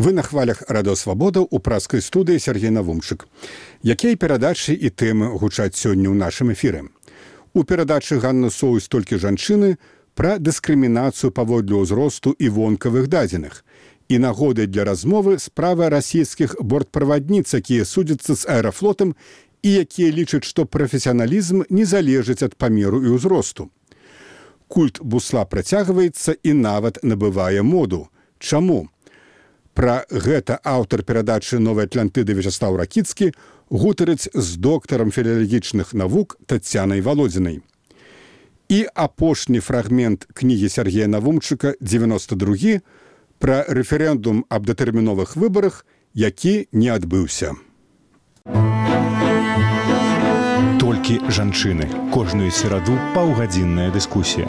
Вы на хвалях Радыё Свабода ў празкай студыі Сергей Навумчык. Якія перадачы і тэмы гучаць сёння ў нашым эфіры? У перадачы Ганна Соус «Толькі жанчыны» пра дыскрымінацыю паводле ўзросту і вонкавых дадзеных. І нагодай для размовы справа расійскіх бортправадніц, якія судзяцца з аэрафлотам і якія лічаць, што прафесіяналізм не залежыць ад памеру і ўзросту. Культ бусла працягваецца і нават набывае моду. Чаму? Пра гэта аўтар перадачы «Новай Атлантыды» Вячаслаў Ракіцкі гутарыць з доктарам філалагічных навук Тацянай Валодзінай. І апошні фрагмент кнігі Сергея Навумчыка «92» пра рэферэндум аб датэрміновых выбарах, які не адбыўся. Толькі жанчыны. Кожную сераду паўгадзінная дыскусія.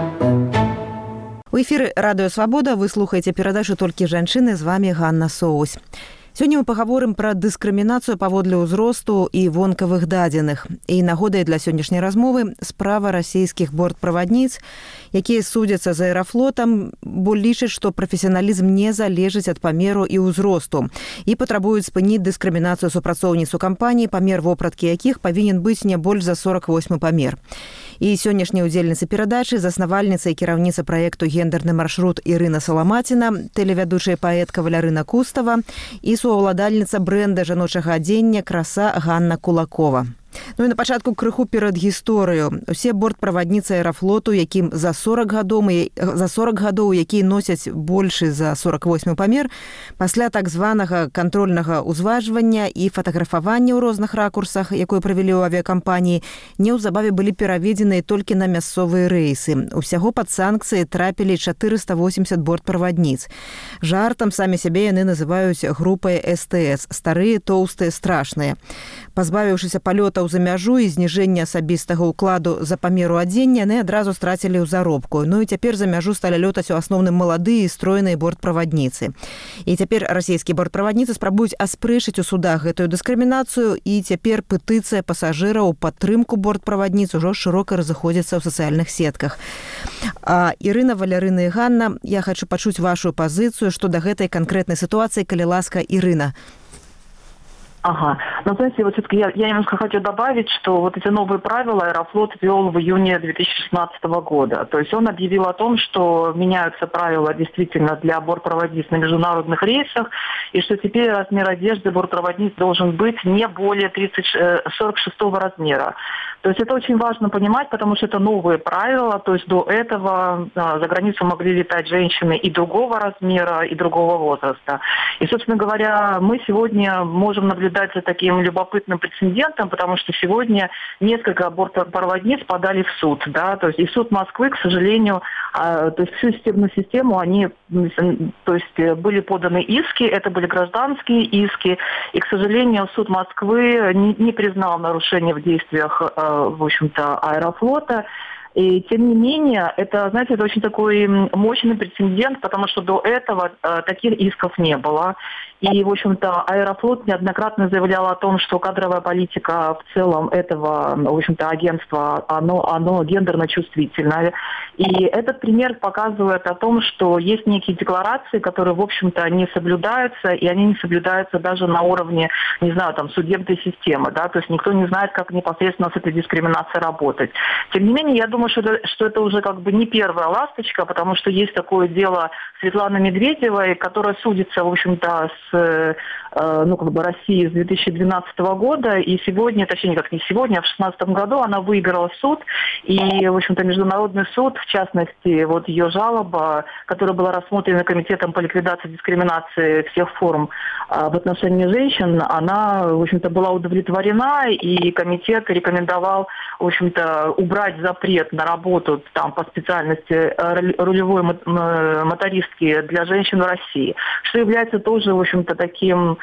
У эфіры Радыё Свабода вы слухаеце перадачу «Толькі жанчыны», з вами Ганна Соус. Сёння мы пагаворым пра дыскрымінацыю паводле ўзросту і вонкавых дадзеных. І нагодай для сённяшняй размовы справа расійскіх бортправадніц, якія судзяцца з аэрафлотам, бо лічаць, што прафесіяналізм не залежыць ад памеру і ўзросту і патрабуюць спыніць дыскрымінацыю супрацоўніц у кампаніі, памер вопраткі якіх павінен быць не больш за 48 памер. І сённяшняя удзельніца перадачы, заснавальніца і кіраўніца праекту «Гендерны маршрут» Ірына Саламаціна, тэлевядучая паэтка Валярына Кустава і суаўладальніца брэнда жаночага адзення «Краса» Ганна Кулакова. Ну і на пачатку крыху перад гісторыю. Усе бортправадніцы аэрафлоту, якім за 40 гадоў, якія носяць большы за 48 памер, пасля так званага кантрольнага ўзважвання і фатаграфавання ў розных ракурсах, якое правялі ў авіякампаніі, неўзабаве былі пераведзеныя толькі на мясцовыя рэйсы. Усяго пад санкцыі трапілі 480 бортправадніц. Жартам самі сябе яны называюць групай СТС – старыя, тоўстыя, страшныя. Пазбавіўшыся палётаў за мяжу і зніжэння асабістага ўкладу за памеру адзення, яны адразу страцілі ў заробку. Ну і цяпер за мяжу сталі лётаць у асноўным маладыя і стройныя бортправадніцы. І цяпер расійскія бортправадніцы спрабуюць аспрэчыць у судах гэтую дыскрымінацыю, і цяпер петыцыя пасажыраў у падтрымку бортправадніц ужо шырока разыходзіцца ў сацыяльных сетках. Ірына, Валярына і Ганна, я хочу пачуць вашу пазіцыю што да гэтай канкрэтнай сітуацыі, калі ласка, Ірына. Ага. Но, знаете, вот все-таки я немножко хочу добавить, что вот эти новые правила Аэрофлот ввел в июне 2016 года. То есть он объявил о том, что меняются правила действительно для бортпроводниц на международных рейсах, и что теперь размер одежды бортпроводниц должен быть не более 46 размера. То есть это очень важно понимать, потому что это новые правила. То есть до этого за границу могли летать женщины и другого размера, и другого возраста. И, собственно говоря, мы сегодня можем наблюдать за таким любопытным прецедентом, потому что сегодня несколько бортпроводниц подали в суд. Да? То есть и суд Москвы, к сожалению, то есть всю судебную систему, они, то есть были поданы иски, это были гражданские иски, и, к сожалению, суд Москвы не признал нарушения в действиях, в общем-то, Аэрофлота. И тем не менее, это, знаете, это очень такой мощный прецедент, потому что до этого таких исков не было. И, в общем-то, Аэрофлот неоднократно заявлял о том, что кадровая политика в целом этого, в общем-то, агентства, оно гендерно чувствительное. И этот пример показывает о том, что есть некие декларации, которые, в общем-то, не соблюдаются, и они не соблюдаются даже на уровне, не знаю, там, судебной системы, да, то есть никто не знает, как непосредственно с этой дискриминацией работать. Тем не менее, я думаю, что это уже как бы не первая ласточка, потому что есть такое дело Светланы Медведевой, которая судится, в общем-то, с России с 2012 года, и сегодня, точнее, как не сегодня, а в 2016 году она выиграла суд, и, в общем-то, Международный суд, в частности, вот ее жалоба, которая была рассмотрена Комитетом по ликвидации дискриминации всех форм в отношении женщин, она, в общем-то, была удовлетворена, и комитет рекомендовал, в общем-то, убрать запрет на работу там по специальности рулевой мотористки для женщин в России, что является тоже, в общем-то, таким,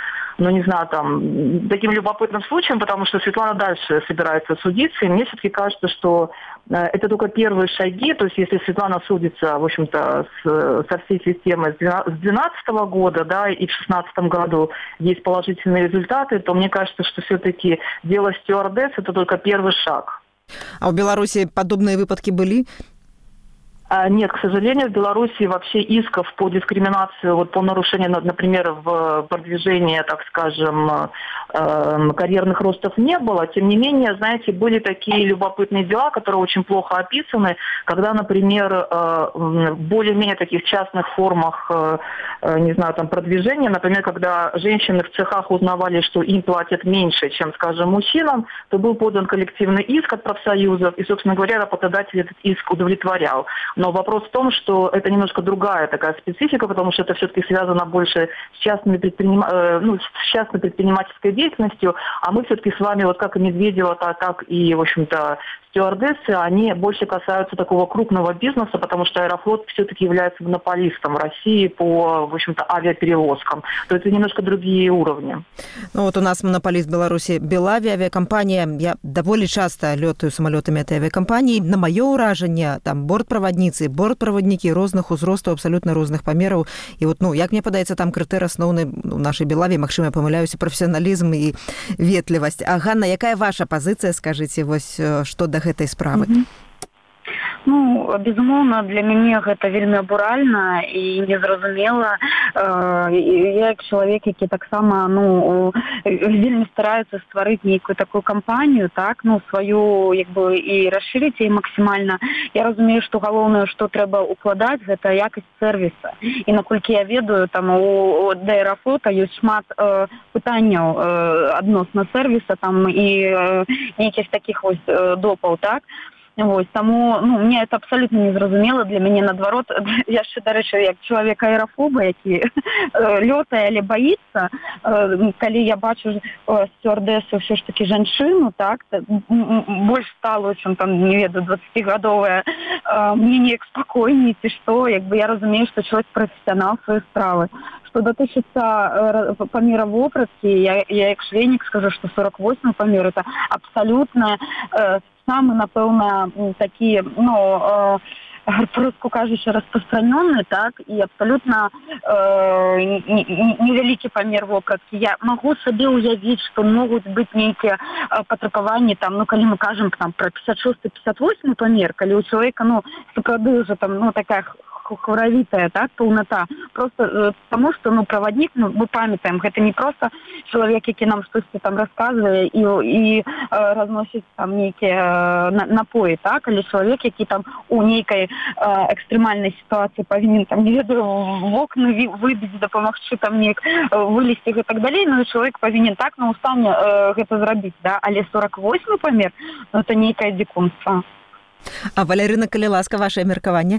таким любопытным случаем, потому что Светлана дальше собирается судиться, и мне все-таки кажется, что это только первые шаги, то есть если Светлана судится, в общем-то, со всей системой с 2012 года, да, и в 2016 году есть положительные результаты, то мне кажется, что все-таки дело стюардесс – это только первый шаг. А ў Беларусі падобныя выпадкі былі? Нет, к сожалению, в Беларуси вообще исков по дискриминации, вот по нарушению, например, в продвижении, так скажем, карьерных ростов не было. Тем не менее, знаете, были такие любопытные дела, которые очень плохо описаны, когда, например, в более-менее таких частных формах, не знаю, там, продвижения, например, когда женщины в цехах узнавали, что им платят меньше, чем, скажем, мужчинам, то был подан коллективный иск от профсоюзов, и, собственно говоря, работодатель этот иск удовлетворял. Но вопрос в том, что это немножко другая такая специфика, потому что это все-таки связано больше с частной предпринимательской деятельностью, а мы все-таки с вами, вот как и Медведева, так и, в общем-то, стюардессы, они больше касаются такого крупного бизнеса, потому что Аэрофлот все-таки является монополистом в России по, в общем-то, авиаперевозкам. То это немножко другие уровни. Ну вот у нас монополист Беларуси Белавия, авиакомпания. Я довольно часто летаю самолетами этой авиакомпании. На мое уражение, там бортправодницы, бортправодники розных узростаў, абсолютно розных памераў. І вот, ну, як мне падаецца, там крытэр асноўны у нашай Белаві, магчыма, я памыляюся, прафесіяналізм і ветлівасць. А Ганна, якая ваша пазіцыя, скажыце, вось што да гэтай справы? Ну, безумоўна, для мяне гэта вельмі абуральна і незразумела. Я як чалавек, які таксама, ну, вельмі стараецца стварыць нейкую такую кампанію, так, ну, сваю, як бы, і расшырыць яе максімальна. Я разумею, што галоўнае, што трэба укладаць, гэта якасць сэрвіса. І наколькі я ведаю, там у Аэрофлота ёсць шмат пытанняў адносна сэрвіса, там і нейкіх такіх вось допаў, так. Вось, таму, ну, мне это абсолютно незразумела, для мяне наадварот, я яшчэ, дарэчы, як чалавек аэрафоба, які лётае, але баіцца, калі я бачу стюардэсу ўсё ж такі жанчыну, так, больш сталую, чым там, не ведаю, 20-гадовая, мне неяк спакойней, ці што, як бы я разумею, што чалавек прафесіянал сваёй справы. Што датычыцца памера вопраткі, я як швейнік скажу, што 48 памер, это абсалютна самый, напэўна, такі, ну, просто кажучи, распространенный, так, і абсолютно невялікі памер вопраткі. Я могу сабе уявіць, што могуць быць нейкія патрабаванні, там, ну, калі мы кажам там про 56-58 памер, калі у чалавека, ну, сапраўды уже там, ну, такая хваравітая, так, полнота. Просто потому что, ну, проводник, ну, мы памятаем, гэта не просто чалавек, які нам штосьці там расказвае і разносіць там нейкія напоі, так, але чалавек, які там у нейкай экстрэмальнай сітуацыі павінен там, не ведаю, вокны выбіць, дапамагчы там неяк вылезці і так далей, ну, чалавек павінен так на устане гэта зрабіць, да, але 48 памер, ну, это нейкае дзікунства. А Валерына, калі ласка, ваше меркаванне?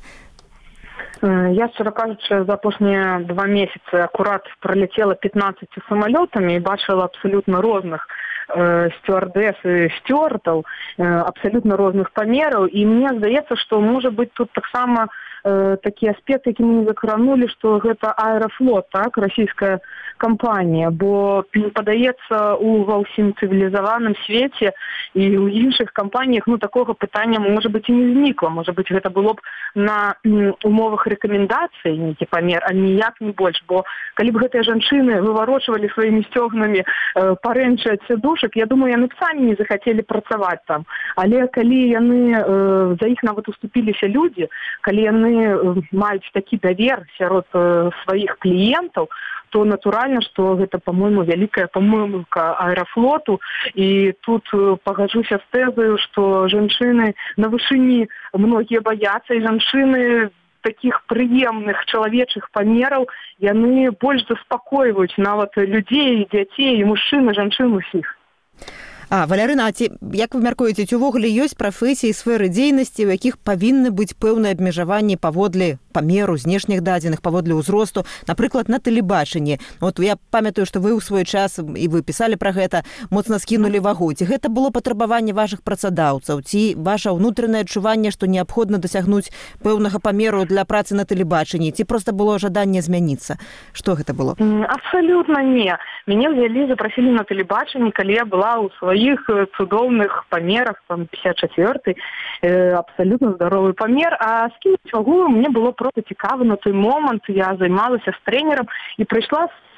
Я, шчыра кажучы, за апошнія 2 месяцы акурат пролетела 15 самолетами і бачила абсолютно розных стюардэс і стюартаў, абсолютно розных памераў. І мне здаецца, што можа быць тут таксама такі аспект, які мы не закранули, што гэта Аэрофлот, так, расійская кампанія, бо падаецца ва ўсім цывілізаваным свеце і ў іншых кампаніях, ну, такога пытання, можа быць, і не знікла. Можа быць, гэта было б на умовах рэкамендацый нейкі памер, а ніяк не больш, бо калі б гэтыя жанчыны выварочвалі сваімі сцёгнамі парэнчы ад сядушак, я думаю, яны б самі не захацелі працаваць там. Але калі яны, за іх нават уступіліся людзі, калі яны маюць такі давер сярод сваіх кліентаў, то натуральна, што гэта, по-моему, вялікая памылка Аэрофлоту. І тут пагаджуся з тэзаю, што жанчыны на вышыні многія баяцца, і жанчыны такіх прыемных чалавечых памераў, яны больш заспакойваюць нават людзей, дзяцей, і мужчын, і жанчын усіх. А, Валярына, як вы мяркуеце, ці ўвогуле ёсць прафесіі, сферы дзейнасці, у якіх павінны быць пэўныя абмежаванні паводле памеру, знешніх дадзеных, паводле ўзросту, напрыклад, на тэлебачанні? Вот я памятаю, што вы ў свой час, і вы пісалі пра гэта, моцна скінулі вагу. Ці гэта было патрабаванне вашых працадаўцаў? Ці ваша ўнутранае адчуванне, што неабходна дасягнуць пэўнага памеру для працы на тэлебачанні? Ці проста было жаданне змяніцца? Што гэта было? Абсолютно не. Мяне взялі, запросілі на тэлебачанні, калі я была ў сваіх цудоўных памерах, там 54-й, абсолютно здоровый памер, а скінуць вагу мне было просто цікава на той момант. Я займалася з трэнерам і прыйшла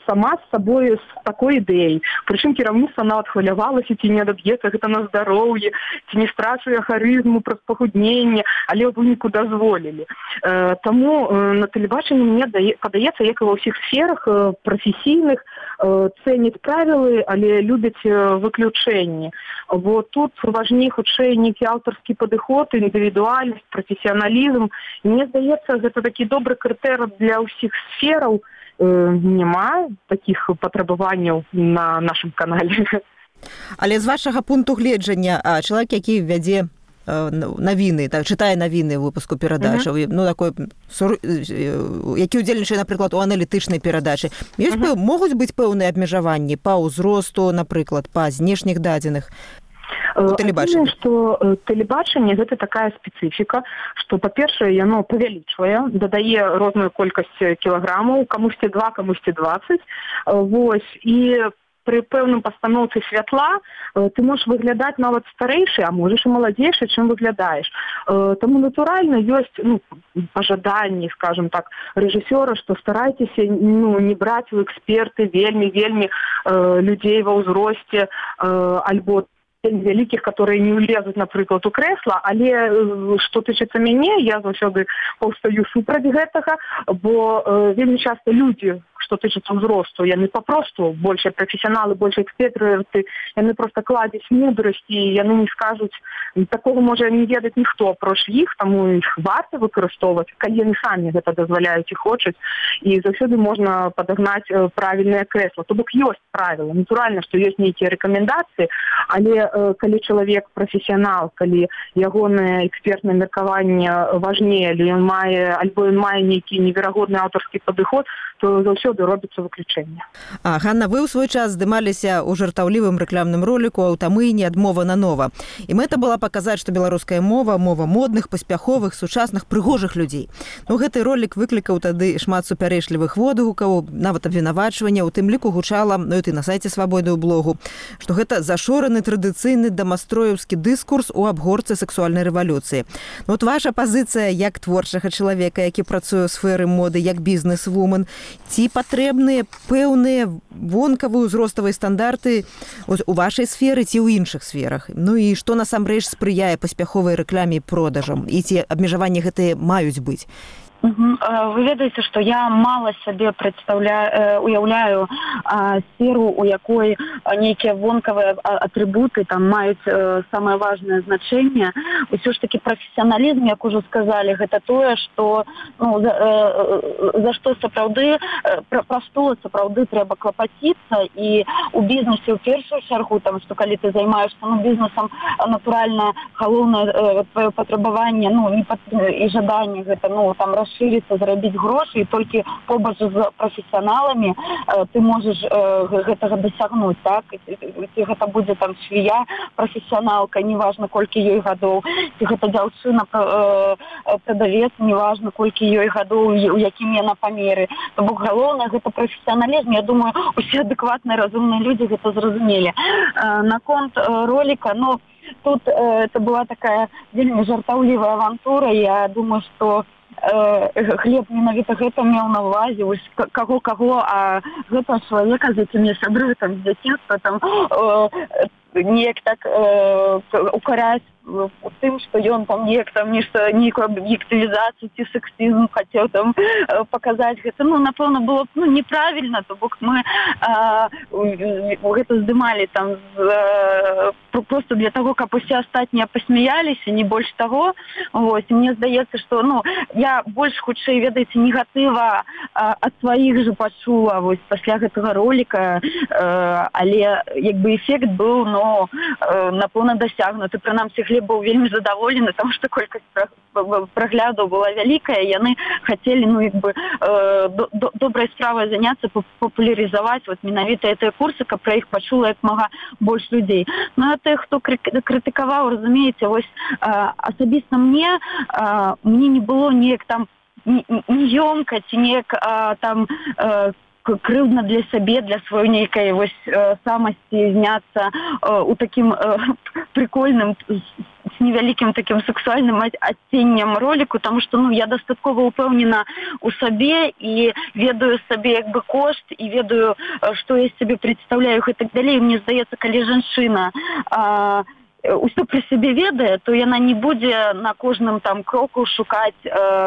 сама з сабой з такой ідэяй. Прычым кіраўніцтва нават хвалявалася, ці не адаб'ецца гэта на здароўе, ці не страчвае харызму праз пахудненне, але ў выніку дазволілі. Таму на тэлебачанні мне падаецца, як і ва ўсіх сферах прафесійных, цэняць правілы, але любяць выключэнні. Бо тут важней хутчэй нейкі аўтарскі падыход, індывідуальнасць, прафесіяналізм. Мне здаецца, гэта такі добры крытэр для ўсіх сфераў. Няма такіх патрабаванняў на нашым канале. Але з вашага пункту гледжання, чалавек, які вядзе навіны, чытае навіны ў выпуску перадачаў, які ўдзельнічае, напрыклад, у аналітычнай перадачы, могуць быць пэўныя абмежаванні па ўзросту, напрыклад, па знешніх дадзеных? Адзінае, што тэлебачанне гэта такая спецыфіка, што, па-першае, яно павялічвае, дадае розную колькасць кілаграмаў, камусьці 2, камусьці 20. І пры пэўным пастаноўцы святла ты можаш выглядаць нават старэйшы, а можаш і маладзейшы, чым выглядаеш. Таму натуральна ёсць пажаданні, скажем так, рэжысёра, што старайцеся не браць у эксперты вельмі людзей ва ўзросце альбо вялікіх, которые не ўлезуць, напрыклад, у крэсла, але што тычыцца мяне, я заўсёды паўстаю супраць гэтага, бо вельмі часта людзі, што тычыцца ўзросту, яны папросту большыя прафесіяналы, большыя эксперты, яны проста кладзяць мудрасць, і яны не скажуць, такога можа не ведаць ніхто апроч іх, таму іх варта выкарыстоўваць, калі яны самі гэта дазваляюць і хочуць, і заўсёды можна падагнаць правільнае крэсла. То бок ёсць правілы, натуральна, што ёсць нейкія рэкамендацыі, але калі чалавек прафесіянал, калі ягонае экспертнае меркаванне важнее, альбо ён мае нейкі неверагодны аўтарскі падыход, то заўсёды робіцца выключэнне. Ганна, вы ў свой час здымаліся ў жартаўлівым рэкламным роліку «Аўтамыйні. Адмова на нова». І мэта была паказаць, што беларуская мова модных, паспяховых, сучасных, прыгожых людзей. Гэты ролік выклікаў тады шмат супярэчлівых водгукаў, нават абвінавачвання, у тым ліку гучала, і на сайце «Свабоды» ў блогу, што гэта зашораны традыцыйны дамастроеўскі дыскурс у абгорцы сексуальнай рэвалюцыі. Ваша пазіцыя як творчага чалавека, які працуе ў сферы моды, як бізнес-вумен, ці патрэбныя пэўныя вонкавыя ўзроставыя стандарты у вашай сферы ці ў іншых сферах? І што насамрэч спрыяе паспяховай рэкламе і продажам? І ці абмежаванні гэтыя маюць быць? Вы ведаеце, што я мала сабе уяўляю сферу, у якой нейкія вонкавыя атрыбуты там маюць самае важнае значэнне. Усё ж такі прафесіяналізм, як ужо сказалі, гэта тое, што за што сапраўды, пра што сапраўды трэба клапаціцца, і у бізнесе ў першую чаргу, там, што калі ты займаешся бізнесам, натуральна, галоўнае твоё патрабаванне, і жаданне гэта, там, расшириться, зарабіць грошы, і толькі побач з прафесіяналамі ты можаш гэтага дасягнуць, так? Ці гэта будзе там швея, прафесіяналка, неважна колькі ёй гадоў, ці гэта дзяўчына, прадавец, неважна колькі ёй гадоў, у якім яна памеры. То бок галоўнае гэта прафесіяналізм. Я думаю, усе адэкватныя, разумныя людзі гэта зразумелі. Наконт роліка, тут это была такая вельмі жартаўлівая авантура. Я думаю, што Глеб менавіта гэта меў на ўвазе, каго, а гэта чалавека, з якім я сябрую там з дзяцінства, там неяк так укараць у тым, што ён там неяк там нейкую аб'ектывізацыю ці сексізм хацеў там паказаць. Гэта, напэўна, было б неправільна, то бок мы гэта здымалі там просто для того, каб усе астатнія пасмяяліся, не больш таго. Мне здаецца, што я больш хутчэй, ведаеце, негатыва ад сваіх жа пачула пасля гэтага роліка, але як бы эфект быў, напэўна, дасягнуты. Прынамсі, Глеб быў вельмі задаволены, таму што колькасць праглядаў была вялікая, яны хацелі, добрай справай заняцца, папулярызаваць менавіта гэтыя курсы, каб пра іх пачула як мага больш людзей. А тых, хто крытыкаваў, разумееце, асабіста мне не было неяк там неёмка ці неяк там крыўдна для сябе, для сваёй нейкай самасці зняцца у такім прикольным невялікім таким сексуальным адценнем ролику, тому що я дастаткова упэўнена у сабе і ведаю сабе як бы кошт і ведаю, што я себе представляю і так далей. Мне здаецца, калі жанчына усё при себе ведае, то яна не будзе на кожным там кроку шукаць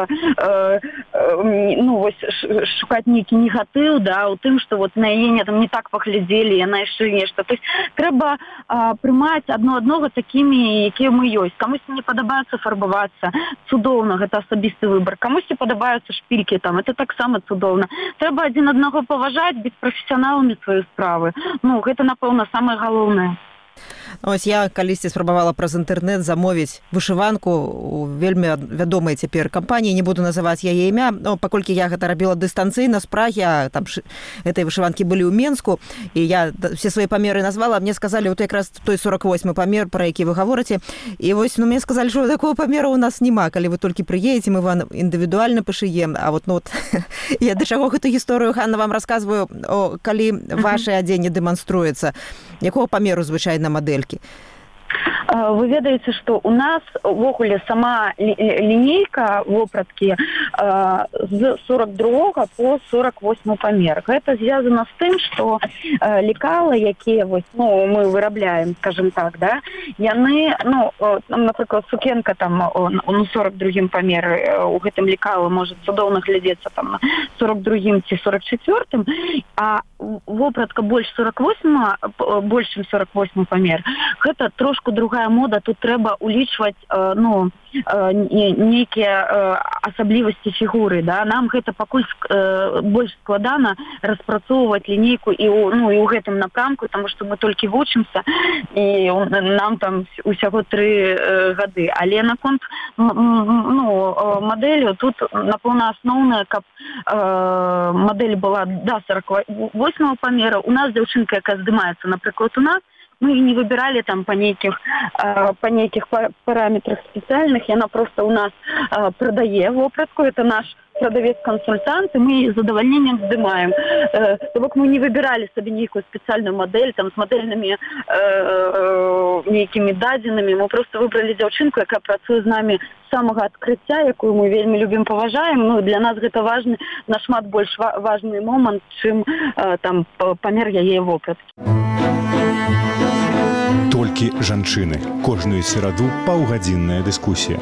шукаць нейкі негатыў, да, у тым, што вот на яе там не так паглядзелі, яна яшчэ нешта. То есть трэба прымаць адно-аднога такімі, якія мы ёсць. Камусьці не падабаецца фарбавацца, цудоўна, гэта асабісты выбар. Камусьці падабаюцца шпількі там, это таксама цудоўна. Трэба адзін аднаго паважаць, быць прафесіяналамі сваёй справы. Гэта, напэўна, самае галоўнае. Ось я калісьці спрабавала праз інтэрнэт замовіць вышыванку у вельмі вядомай цяпер кампаніі, не буду называць яе імя, паколькі я гэта рабіла дыстанцыйна з Прагі, там этой вышыванкі былі ў Менску, і я все свае памеры назвала, мне сказалі, вот якраз той 48 памер, про які вы гаворыце, і вось мне сказалі, што такого памеру у нас няма, калі вы толькі прыедзеце, мы вам індывідуальна пашыем, а вот я да чаго гэту гісторыю, Ганна, вам расказваю, калі ваше адзенне дэманструецца, якого памеру звычайна мадэлькі? Вы ведаеце, што у нас увогуле сама лінейка вопраткі з 42 по 48 памер. Гэта звязана з тым, што лекалы, якія мы вырабляем, скажем так, да, яны, напрыклад, сукенка там у 42 памеры у гэтым лекалы можа цудоўна глядзецца там на 42 ці 44, а вопратка больш 48, больш чым 48 памер, гэта трошку другая мода, тут трэба улічваць нейкія асаблівасці фігуры, да? Нам гэта пакуль больш складана распрацоўваць лінейку і ў гэтым напрамку, тому што мы толькі вучымся і нам там усяго 3 гады. Але наконт мадэлі тут, напэўна, асноўнае, каб мадэль была до 48 памера. У нас дзяўчынка, якая здымаецца, напрыклад, у нас, мы не выбирали там по нейких параметрах специальных, яна просто у нас продае вопратку, это наш продавец-консультант, и мы с задовольнением здымаем. Так мы не выбирали себе некую специальную модель, там, с модельными некими дадзенами, мы просто выбрали дзяўчынку, якая працуе з нами з самага адкрыцця, якую мы вельмі любім, паважаем. Для нас гэта важны, нашмат больш важны момант, чым там памер яе вопраткі. Толькі жанчыны. Кожную сераду паўгадзінная дыскусія.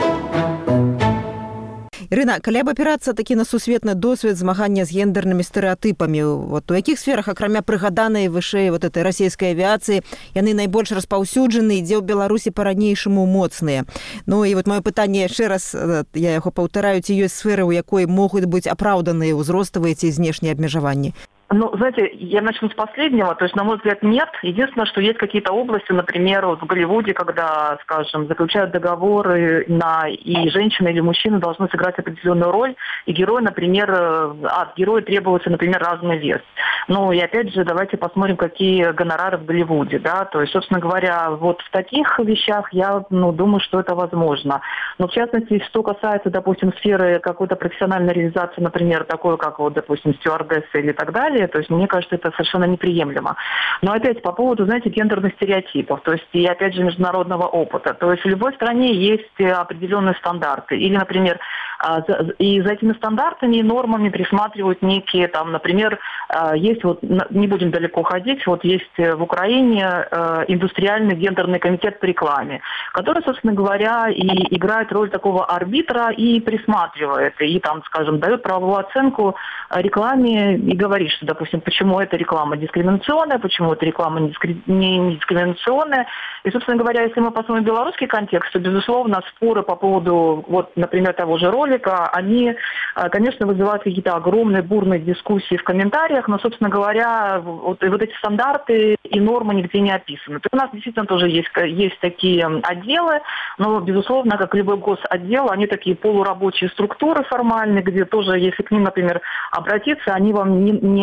Ірына, калі б апірацца такі на сусветны досвед змагання з гендернымі стэрэатыпамі, у якіх сферах, акрамя прыгаданай вышэй этой расійскай авіяцыі, яны найбольш распаўсюджаны, дзе ў Беларусі па-ранейшаму моцныя? І маё пытанне яшчэ раз, я яго паўтараю, ці ёсць сферы, у якой могуць быць апраўданыя ўзроставыя ці знешнія абмежаванні? Знаете, я начну с последнего. То есть, на мой взгляд, нет. Единственное, что есть какие-то области, например, в Голливуде, когда, скажем, заключают договоры, и женщина или мужчина должны сыграть определенную роль, и герой, например, от героя требуется, например, разный вес. И опять же, давайте посмотрим, какие гонорары в Голливуде, да. То есть, собственно говоря, вот в таких вещах я, думаю, что это возможно. Но, в частности, что касается, допустим, сферы какой-то профессиональной реализации, например, такой, как, допустим, стюардесса или так далее, то есть, мне кажется, это совершенно неприемлемо. Но опять по поводу, знаете, гендерных стереотипов, то есть, и опять же, международного опыта. То есть, в любой стране есть определенные стандарты. Или, например, и за этими стандартами и нормами присматривают некие, там, например, есть, не будем далеко ходить, есть в Украине индустриальный гендерный комитет по рекламе, который, собственно говоря, и играет роль такого арбитра и присматривает, и там, скажем, дает правовую оценку рекламе и говорит, что, допустим, почему эта реклама дискриминационная, почему эта реклама не дискриминационная. И, собственно говоря, если мы посмотрим белорусский контекст, то, безусловно, споры по поводу, например, того же ролика, они, конечно, вызывают какие-то огромные бурные дискуссии в комментариях, но, собственно говоря, вот эти стандарты и нормы нигде не описаны. То есть у нас действительно тоже есть такие отделы, но, безусловно, как любой госотдел, они такие полурабочие структуры формальные, где тоже, если к ним, например, обратиться, они вам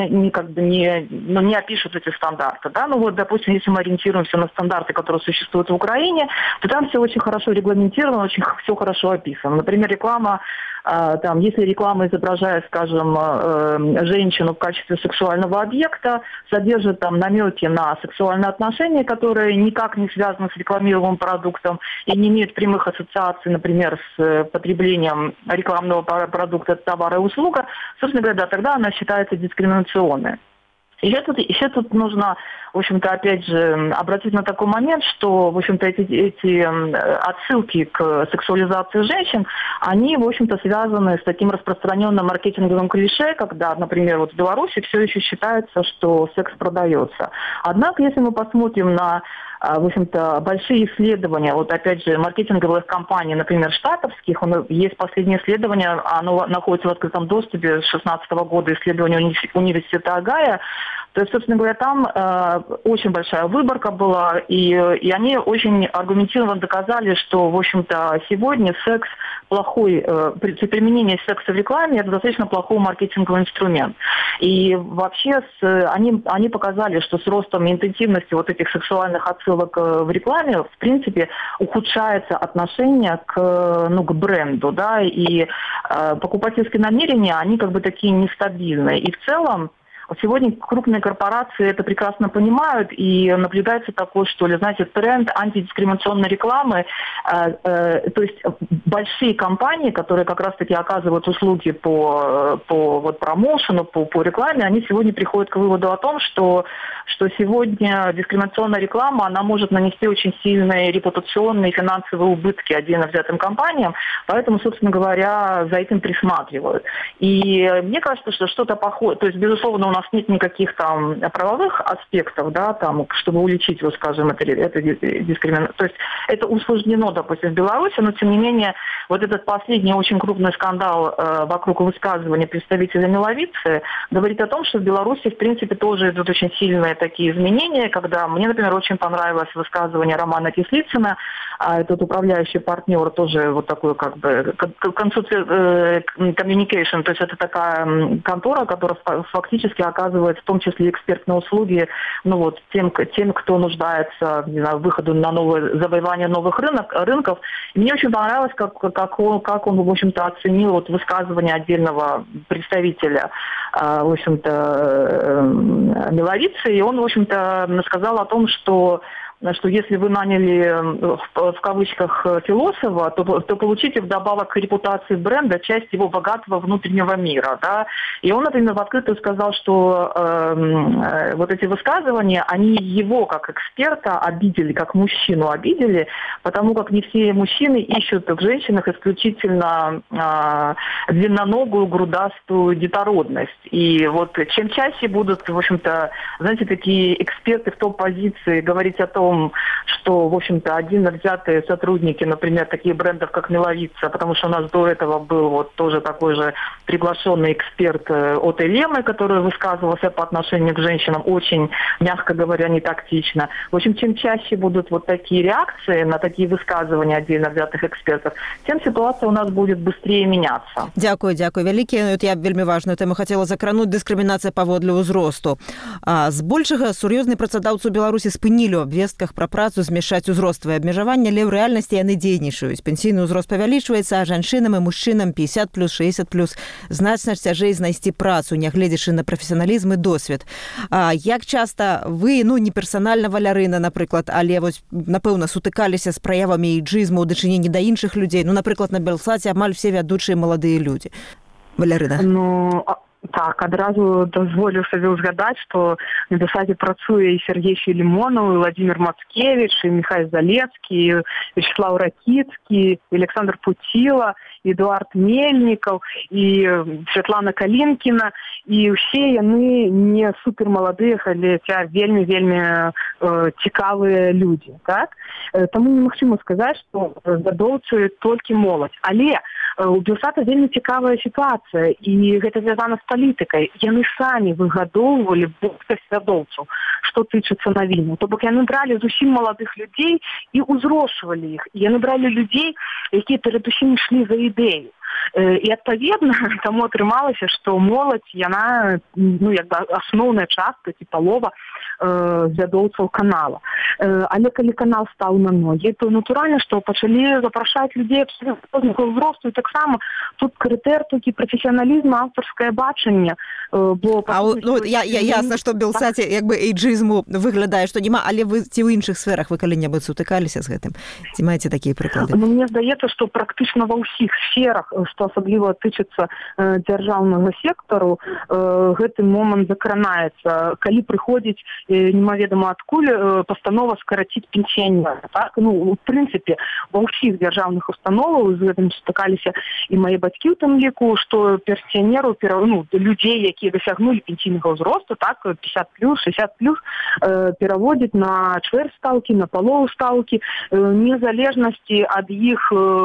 не опишут эти стандарты. Да? Допустим, если мы ориентируемся на стандарты, которые существуют в Украине, то там все очень хорошо регламентировано, очень все хорошо описано. Например, реклама там, если реклама изображает, скажем, женщину в качестве сексуального объекта, содержит там намеки на сексуальные отношения, которые никак не связаны с рекламируемым продуктом и не имеют прямых ассоциаций, например, с потреблением рекламного продукта, товара и услуга, собственно говоря, да, тогда она считается дискриминационной. Еще тут нужно, в общем-то, опять же, обратить на такой момент, что, в общем-то, эти отсылки к сексуализации женщин, они, в общем-то, связаны с таким распространенным маркетинговым клише, когда, например, вот в Беларуси все еще считается, что секс продается. Однако, если мы посмотрим на, в общем-то, большие исследования, вот опять же, маркетинговых компаний, например, штатовских, есть последнее исследование, оно находится в открытом доступе с 2016 года, исследование университета Огайо. То есть, собственно говоря, там очень большая выборка была, и они очень аргументированно доказали, что, в общем-то, сегодня секс плохой, применение секса в рекламе – это достаточно плохой маркетинговый инструмент. И вообще они показали, что с ростом интенсивности вот этих сексуальных отсылок в рекламе, в принципе, ухудшается отношение к бренду, да, и покупательские намерения, они как бы такие нестабильные. И в целом, сегодня крупные корпорации это прекрасно понимают, и наблюдается такой, что ли, знаете, тренд антидискриминационной рекламы. То есть большие компании, которые как раз-таки оказывают услуги по промоушену, по рекламе, они сегодня приходят к выводу о том, что сегодня дискриминационная реклама, она может нанести очень сильные репутационные и финансовые убытки отдельно взятым компаниям, поэтому, собственно говоря, за этим присматривают. И мне кажется, что что-то похожее, то есть, безусловно, у нас нет никаких там правовых аспектов, да, там, чтобы уличить, вот, скажем, это дискриминацию. То есть это усложнено, допустим, в Беларуси, но тем не менее вот этот последний очень крупный скандал вокруг высказывания представителя Миловицы говорит о том, что в Беларуси, в принципе, тоже идут очень сильные такие изменения, когда мне, например, очень понравилось высказывание Романа Кислицына, этот управляющий партнер тоже вот такой как бы communication, то есть это такая контора, которая фактически оказывает в том числе экспертные услуги, тем, кто нуждается, не знаю, в выходе на завоевание новых рынков. И мне очень понравилось, как он, в общем-то, оценил вот высказывание отдельного представителя, в общем-то, Миловицы, и он, в общем-то, сказал о том, что если вы наняли, в кавычках, философа, то получите вдобавок к репутации бренда часть его богатого внутреннего мира. Да? И он, например, в открытую сказал, что вот эти высказывания, они его как эксперта обидели, как мужчину обидели, потому как не все мужчины ищут в женщинах исключительно длинноногую, грудастую детородность. И вот чем чаще будут, в общем-то, знаете, такие эксперты в топ-позиции говорить о том, что, в общем-то, отдельно взятые сотрудники, например, таких брендов, как Миловица, потому что у нас до этого был вот тоже такой же приглашенный эксперт от Элемы, который высказывался по отношению к женщинам очень, мягко говоря, не тактично. В общем, чем чаще будут вот такие реакции на такие высказывания отдельно взятых экспертов, тем ситуация у нас будет быстрее меняться. Дякую вялікі. От я вельмі важную тему хотела закрануть, дыскрымінацыя паводле ўзросту. Збольшага сур'ёзныя працадаўцы ў Беларусі спынілі ў абвестках пра працу змяшаць узроставыя абмежаванні, але ў рэальнасці яны дзейнічаюць. Пенсійны ўзрост павялічваецца, а жанчынам і мужчынам 50+, 60+, значна цяжэй знайсці працу, нягледзячы на прафесіяналізм і досвед. Як часта вы, не персанальна Валярына, напрыклад, але вось, напэўна, сутыкаліся з праявамі эйджызму ў дачыненні да іншых людзей? Напрыклад, на Белсаце амаль все вядучыя маладыя людзі. Валярына. Так, адразу дазволю сабе ўзгадаць, што на Белсаце працуе і Сергей Філімонаў, і Владимир Мацкевич, і Михаил Залецкі, і Вячеслав Ракіцкі, і Александр Пуціла, Эдуард Мельнікаў, і Святлана Калінкіна, і ўсе яны не супермаладыя, але вельмі цікавыя людзі, так? Таму немагчыма сказаць, што гадоўцы толькі моладзь. Але у Белсата вельмі цікавая сітуацыя, і гэта звязана з палітыкай. Яны самі выгадоўвалі свядоўцаў, што тычыцца навіну. То бок яны бралі зусім маладых людзей і ўзрошвалі іх. І яны бралі людзей, якія перадусім ішлі за ідэю. І адпаведна таму атрымалася, што моладзь яна асноўная частка ці палова звядоўцаў канала. Але калі канал стаў на ногі, то натуральна, што пачалі запрашаць людзей абсалютнага ўзросту, і таксама тут крытэр такі прафесіяналізм, аўтарскае бачанне. Ясна, што Белсаце эйджызму выглядае, што няма, але вы ці ў іншых сферах вы калі-небудзь сутыкаліся з гэтым? Ці маеце такія прыклады? Мне здаецца, што практычна ва ўсіх сферах, што асабліва тычыцца дзяржаўнага сектару, гэты момант закранаецца. Калі прыходзіць немаведама адкуль пастанова скараціць пенсіянера. Так? У прынцыпе, ва ўсіх дзяржаўных установах з гэтым сутыкаліся і мае бацькі ў тым ліку, што пенсіянеру, людзей, якія дасягнулі пенсійнага ўзросту, так, 50+, 60+, пераводзяць на чвэрць стаўкі, на палову стаўкі, незалежнасці ад іх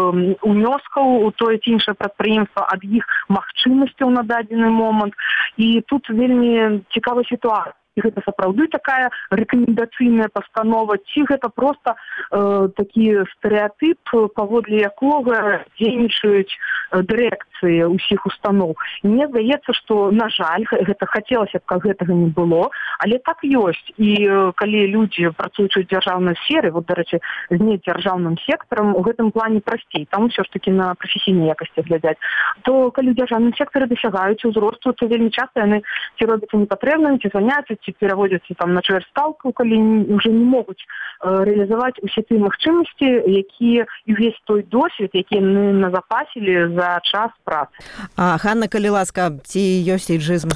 унёскаў у тое ці іншае прадпрыемства, ад іх магчымасцяў на дадзены момант. І тут вельмі цікавая сітуацыя. Ці гэта сапраўды такая рэкамендацыйная пастанова, ці гэта проста такі стэрэатып, паводле якога дзейнічаюць дырэкцыі ўсіх устаноў. Мне здаецца, што, на жаль, гэта хацелася б, каб гэтага не было, але так ёсць. І калі людзі працуючы ў дзяржаўнай сферы, дарэчы, з недзяржаўным сектарам, у гэтым плане прасцей, там ўсё ж такі на прафесійнай якасці глядзяць, то калі ў дзяржаўным сектары дасягаюць узросту, то вельмі часта яны ці робяцца непатрэбнымі, ці званяцца, ці пераводзяцца там на чвэрць стаўку, калі ўжо не могуць рэалізаваць усе тыя магчымасці, якія і ўвесь той досвед, які яны назапасілі за час працы. Ганна, калі ласка, ці ёсць эйджызм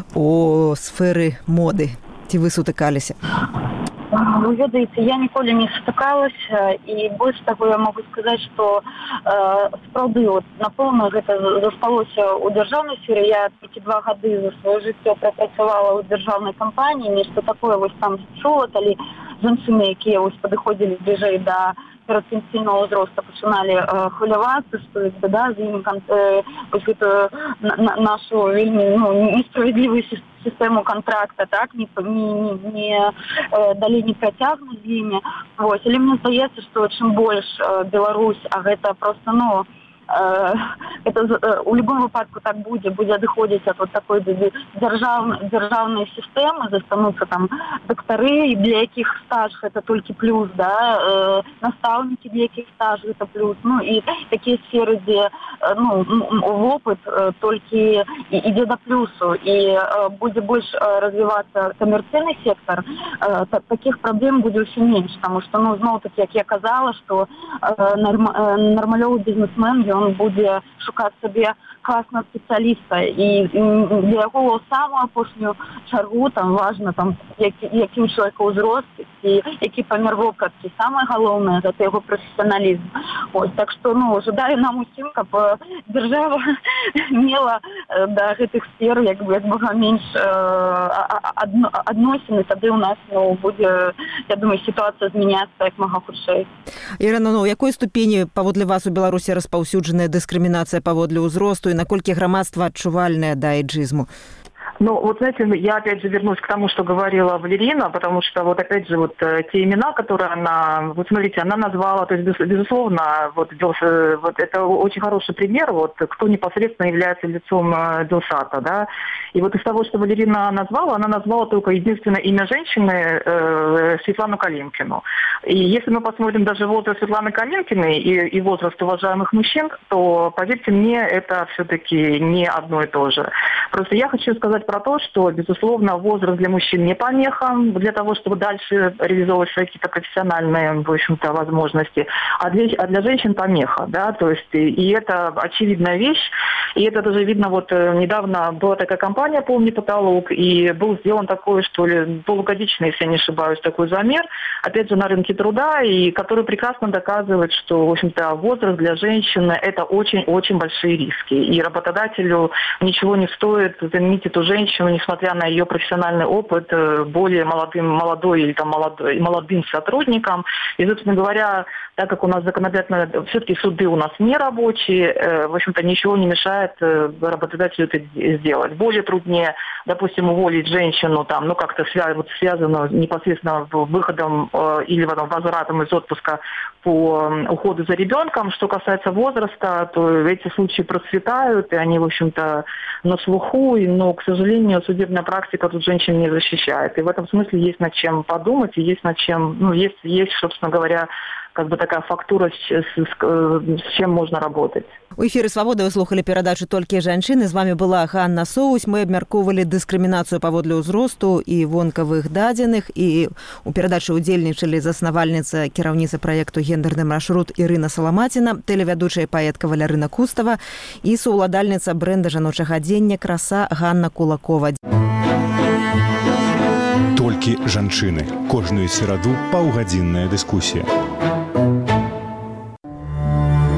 у сферы моды? Ці вы сутыкаліся? Вы ведаеце, я ніколі не сутыкалася, і больш таго я могу сказаць, што сапраўды, напэўна, гэта засталося ў дзяржаўнай сферы. Я толькі 2 гады за сваё жыццё прапрацавала ў дзяржаўнай кампаніі, нешта такое там чула, калі жанчыны, якія падыходзілі бліжэй да перадпенсійнага ўзроста, пачыналі хвалявацца, што з імі гэтую нашу вельмі несправядлівую сістэму контракта, так, не далі не працягнуць з імі. Але мне здаецца, што чым больш Беларусь, а гэта проста, это у любом выпадку так будзе адыходзіць ад такой дзяржаўнай сістэмы, застануцца там дактары, для якіх стаж гэта толькі плюс, настаўнікі, для якіх стаж гэта плюс, і такія сферы, дзе вопыт толькі ідзе да плюсу, і будзе больш развівацца камерцыйны сектар, такіх праблем будзе ўсё менш, таму што, зноў-такі, як я казала, што нармалёвы бізнесмен, ён будзе шукаць сабе класнага спецыяліста, і для яго ў самую апошнюю чаргу там важна, які ў чалавека ўзрост і які памер вопраткі. Самае галоўнае гэта яго прафесіяналізм. Так што, жадаю нам усім, каб дзяржава мела да гэтых сфер як мага менш адносіны, тады ў нас будзе, я думаю, сітуацыя змяняцца як мага хутчэй. Ірына, у якой ступені паводле вас у Беларусі распаўсюджаная дыскрымінацыя паводле ўзросту і наколькі грамадства адчувальнае да эйджызму? Знаете, я опять же вернусь к тому, что говорила Валерина, потому что опять же те имена, которые она, смотрите, она назвала, то есть безусловно, это очень хороший пример, кто непосредственно является лицом Белсата, да. И из того, что Валерина назвала, она назвала только единственное имя женщины Светлану Калинкину. И если мы посмотрим даже возраст Светланы Калинкиной и возраст уважаемых мужчин, то, поверьте мне, это все-таки не одно и то же. Просто я хочу сказать про то, что, безусловно, возраст для мужчин не помеха для того, чтобы дальше реализовывать какие-то профессиональные, в общем-то, возможности, а для женщин помеха, да, то есть, и это очевидная вещь, и это даже видно, недавно была такая компания «Помни потолок», и был сделан такой, что ли, полугодичный, если я не ошибаюсь, такой замер, опять же, на рынке труда, и который прекрасно доказывает, что, в общем-то, возраст для женщины – это очень-очень большие риски, и работодателю ничего не стоит заменить эту женщину, несмотря на ее профессиональный опыт, более молодой или молодым сотрудникам. И, собственно говоря, так как у нас законодательно, все-таки суды у нас не рабочие, в общем-то, ничего не мешает работодателю это сделать. Более труднее, допустим, уволить женщину, как-то связанную непосредственно выходом или возвратом из отпуска по уходу за ребенком. Что касается возраста, то эти случаи процветают, и они, в общем-то, на слуху, но, к сожалению, судебная практика тут женщин не защищает. И в этом смысле есть над чем подумать, и есть над чем, есть, собственно говоря, как бы такая фактура, с чем можна работать. У эфіры «Свабода» вы слухали перадачу «Толькі жанчыны». З вами была Ганна Соусь. Мы абмяркоўвалі дыскрымінацыю паводле ўзросту і вонкавых дадзеных. І у перадачы ўдзельнічалі заснавальніца кіраўніца праекту «Гендерны маршрут» Ірына Саламаціна, тэлевядучая паэтка Валярына Кустава і саўладальніца брэнда жаночага адзення «Краса» Ганна Кулакова. Толькі жанчыны. Кожную сераду паўгадзінная дыскусія.